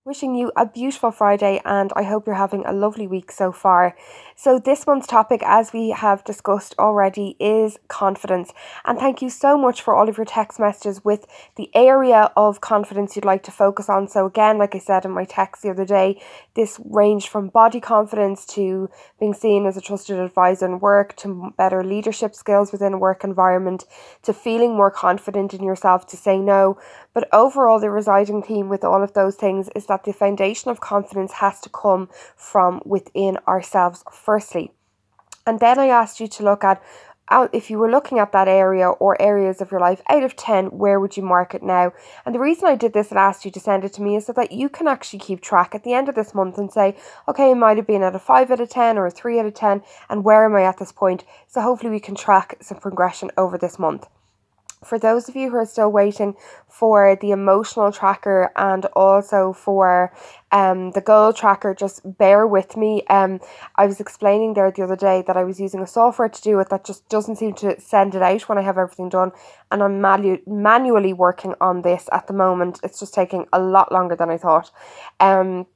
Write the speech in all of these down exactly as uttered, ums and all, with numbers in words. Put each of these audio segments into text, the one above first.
Wishing you a beautiful Friday, and I hope you're having a lovely week so far. So, this month's topic, as we have discussed already, is confidence. And thank you so much for all of your text messages with the area of confidence you'd like to focus on. So, again, like I said in my text the other day, this ranged from body confidence to being seen as a trusted advisor in work, to better leadership skills within a work environment, to feeling more confident in yourself to say no. But overall, the residing theme with all of those things is that the foundation of confidence has to come from within ourselves firstly. And then I asked you to look at, out if you were looking at that area or areas of your life, out of ten, where would you mark it now? And the reason I did this and asked you to send it to me is so that you can actually keep track at the end of this month and say, okay, it might have been at a five out of ten or a three out of ten, and where am I at this point? So hopefully we can track some progression over this month. For those of you who are still waiting for the emotional tracker and also for um, the goal tracker, just bear with me. Um, I was explaining there the other day that I was using a software to do it that just doesn't seem to send it out when I have everything done. And I'm manu- manually working on this at the moment. It's just taking a lot longer than I thought. Um,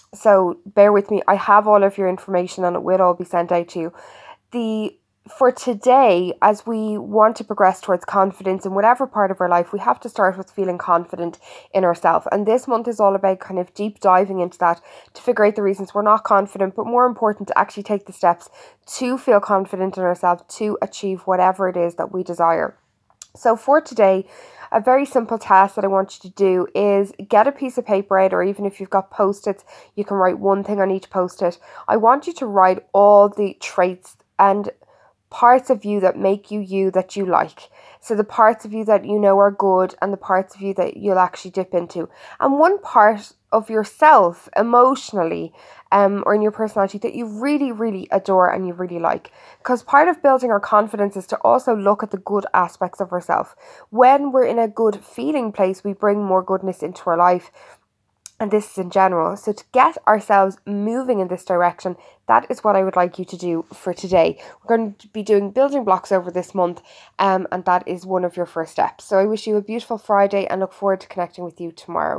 so bear with me. I have all of your information and it will all be sent out to you. The For today, as we want to progress towards confidence in whatever part of our life, we have to start with feeling confident in ourselves. And this month is all about kind of deep diving into that to figure out the reasons we're not confident, but more important, to actually take the steps to feel confident in ourselves to achieve whatever it is that we desire. So for today, a very simple task that I want you to do is get a piece of paper out, or even if you've got post-its, you can write one thing on each post-it. I want you to write all the traits and parts of you that make you you, that you like. So the parts of you that you know are good and the parts of you that you'll actually dip into. And one part of yourself emotionally um, or in your personality that you really, really adore and you really like. Because part of building our confidence is to also look at the good aspects of ourselves. When we're in a good feeling place, we bring more goodness into our life. And this is in general. So to get ourselves moving in this direction, that is what I would like you to do for today. We're going to be doing building blocks over this month, um, and that is one of your first steps. So I wish you a beautiful Friday and look forward to connecting with you tomorrow.